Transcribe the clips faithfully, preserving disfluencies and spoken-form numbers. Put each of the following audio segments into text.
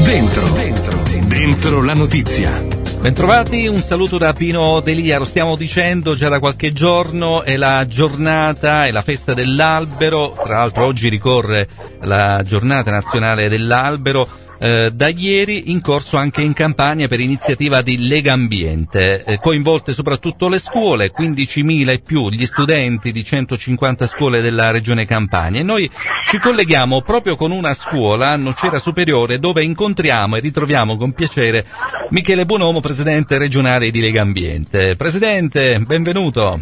Dentro, dentro, dentro la notizia. Bentrovati, un saluto da Pino Delia. Lo stiamo dicendo già da qualche giorno, è la giornata, è la festa dell'albero. Tra l'altro oggi ricorre la giornata nazionale dell'albero. Eh, da ieri in corso anche in Campania per iniziativa di Legambiente, eh, coinvolte soprattutto le scuole, quindicimila e più gli studenti di centocinquanta scuole della regione Campania, e noi ci colleghiamo proprio con una scuola a Nocera Superiore dove incontriamo e ritroviamo con piacere Michele Buonomo, presidente regionale di Legambiente. Presidente, benvenuto.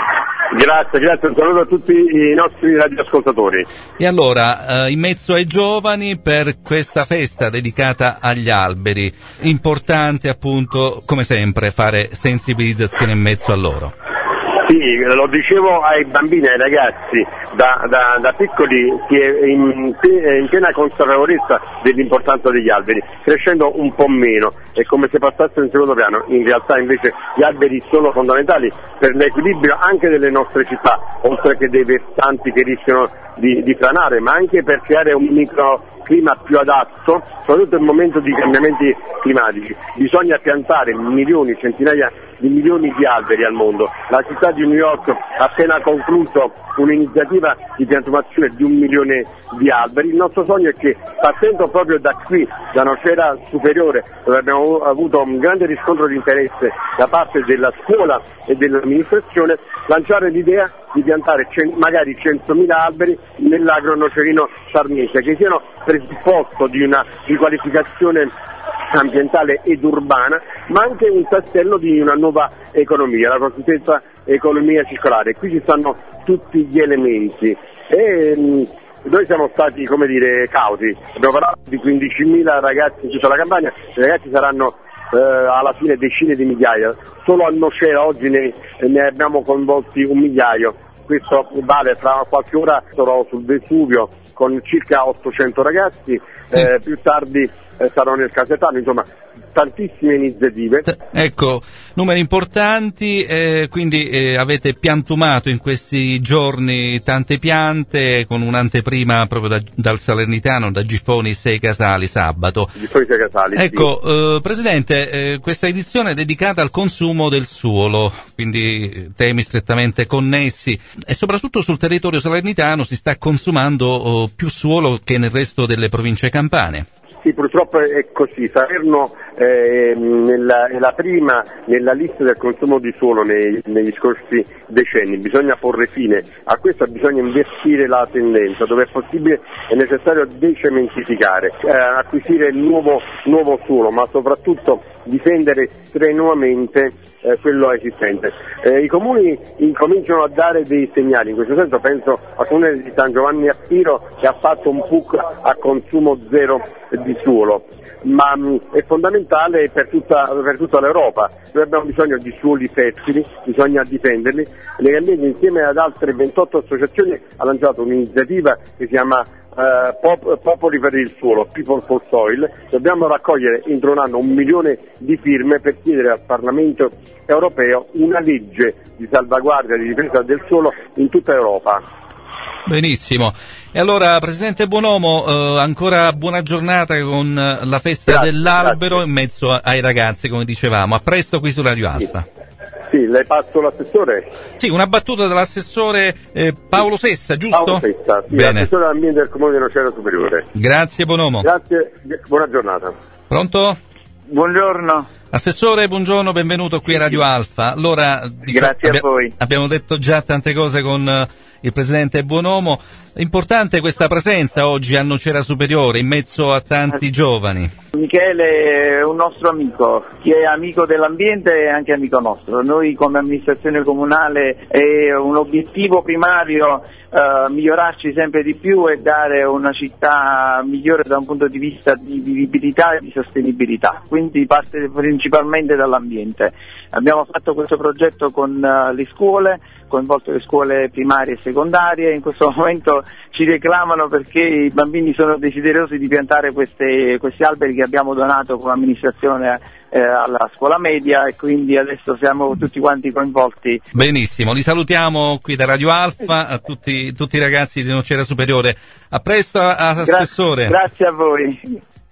Grazie, grazie, un saluto a tutti i nostri radioascoltatori. E allora, eh, in mezzo ai giovani per questa festa dedicata agli alberi, importante appunto, come sempre, fare sensibilizzazione in mezzo a loro. Sì, lo dicevo ai bambini, ai ragazzi, da, da, da piccoli si è in, in piena consapevolezza dell'importanza degli alberi, crescendo un po' meno, è come se passassero in secondo piano. In realtà invece gli alberi sono fondamentali per l'equilibrio anche delle nostre città, oltre che dei versanti che rischiano di, di franare, ma anche per creare un microclima più adatto, soprattutto in momento di cambiamenti climatici. Bisogna piantare milioni, centinaia di milioni di alberi al mondo. La città di New York ha appena concluso un'iniziativa di piantumazione di un milione di alberi. Il nostro sogno è che, partendo proprio da qui, da Nocera Superiore, dove abbiamo avuto un grande riscontro di interesse da parte della scuola e dell'amministrazione, lanciare l'idea di piantare cent- magari centomila alberi nell'agro nocerino sarnese, che siano presupposto di una riqualificazione ambientale ed urbana, ma anche un tassello di una nuova economia, la cosiddetta economia circolare. Qui ci stanno tutti gli elementi e mh, noi siamo stati, come dire, cauti. Abbiamo parlato di quindicimila ragazzi in tutta la Campania, i ragazzi saranno eh, alla fine decine di migliaia. Solo a Nocera oggi ne, ne abbiamo coinvolti un migliaio. Questo vale, tra qualche ora sarò sul Vesuvio con circa ottocento ragazzi, sì. eh, più tardi eh, sarò nel Casetano, insomma tantissime iniziative. Ecco, numeri importanti, eh, quindi eh, avete piantumato in questi giorni tante piante con un'anteprima proprio da, dal Salernitano, da Giffoni Sei Casali, sabato. Giffoni Sei Casali, ecco, sì. eh, Presidente, eh, questa edizione è dedicata al consumo del suolo, quindi temi strettamente connessi, e soprattutto sul territorio salernitano si sta consumando oh, più suolo che nel resto delle province campane. Sì, purtroppo è così. Salerno eh, nella, è la prima nella lista del consumo di suolo nei, negli scorsi decenni. Bisogna porre fine a questo, bisogna invertire la tendenza. Dove è possibile è necessario decementificare, eh, acquisire nuovo, nuovo suolo, ma soprattutto difendere strenuamente eh, quello esistente. Eh, I comuni incominciano a dare dei segnali, in questo senso penso al comune di San Giovanni a Piro, che ha fatto un P U C a consumo zero di suolo, ma mh, è fondamentale per tutta, per tutta l'Europa. Noi abbiamo bisogno di suoli fertili, bisogna difenderli. Legambiente, insieme ad altre ventotto associazioni, ha lanciato un'iniziativa che si chiama Uh, pop- Popoli per il suolo, People for Soil. Dobbiamo raccogliere entro un anno un milione di firme per chiedere al Parlamento europeo una legge di salvaguardia e di difesa del suolo in tutta Europa. Benissimo. E allora, Presidente Buonomo, eh, ancora buona giornata con la festa grazie, dell'albero grazie. in mezzo ai ragazzi, come dicevamo. A presto qui su Radio Alfa. Sì. Sì, le passo l'assessore? Sì, una battuta dell'assessore eh, Paolo Sessa, giusto? Paolo Sessa, sì, bene. Assessore all'ambiente del Comune di Nocera Superiore. Grazie Buonomo. Grazie, buona giornata. Pronto? Buongiorno. Assessore, buongiorno, benvenuto qui a Radio Alfa. Allora, diciamo, grazie abbia- a voi. Abbiamo detto già tante cose con uh, il Presidente Buonomo. Importante questa presenza oggi a Nocera Superiore, in mezzo a tanti giovani. Michele è un nostro amico, chi è amico dell'ambiente è anche amico nostro. Noi come amministrazione comunale è un obiettivo primario uh, migliorarci sempre di più e dare una città migliore da un punto di vista di vivibilità e di sostenibilità, quindi parte principalmente dall'ambiente. Abbiamo fatto questo progetto con uh, le scuole, coinvolto le scuole primarie e secondarie. In questo momento ci reclamano perché i bambini sono desiderosi di piantare queste, questi alberi che abbiamo donato come amministrazione eh, alla scuola media, e quindi adesso siamo tutti quanti coinvolti. Benissimo, li salutiamo qui da Radio Alfa, a tutti, tutti i ragazzi di Nocera Superiore. A presto, assessore. Gra- grazie a voi.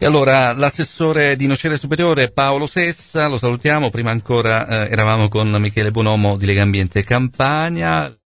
E allora l'assessore di Nocera Superiore Paolo Sessa, lo salutiamo, prima ancora eh, eravamo con Michele Bonomo di Legambiente Campania.